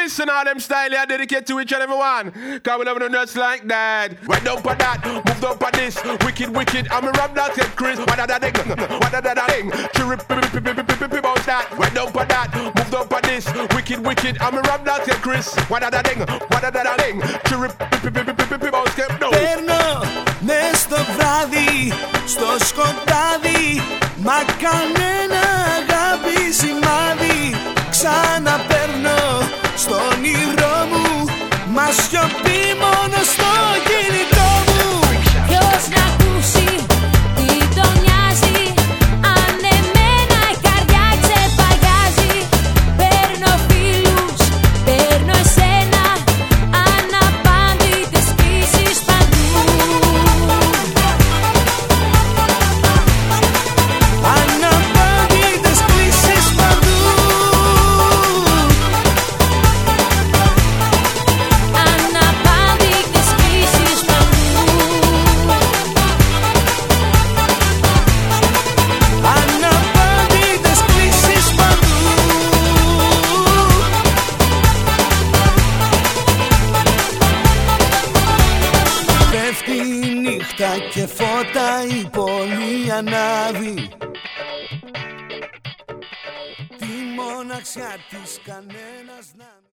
listen, all them style I dedicate to each and every one. Cause we love no nuts like that. Right down for that, move up for this. Wicked, wicked, I'm a rap that said Chris. What da da ding, what da da ding. Chirip, bounce that. Right down for that, move up for this. Wicked, wicked, I'm a rap that said Chris. What da da ding, what da da ding. Chirip, bounce that. Παίρνω μες στο βράδυ, στο σκοτάδι. Μα κανένα αγάπη σημάδι. Ξαναπαίρνω στο όνειρό μου. Μα σιωπή μόνο στο κινητό μου. Ποιος να ακούσει τι τον νοιάζει. Αν εμένα η καρδιά ξεπαγιάζει. Παίρνω φίλους, παίρνω εσένα. Αναπάντητες κλήσεις παντού. Αναπάντητες κλήσεις παντού. Αναπάντητες κλήσεις παντού. Αναπάντητες κλήσεις παντού. Πέφτει η νύχτα και φώτα η πόλη ανάβει. Τη μοναξιά της κανένας να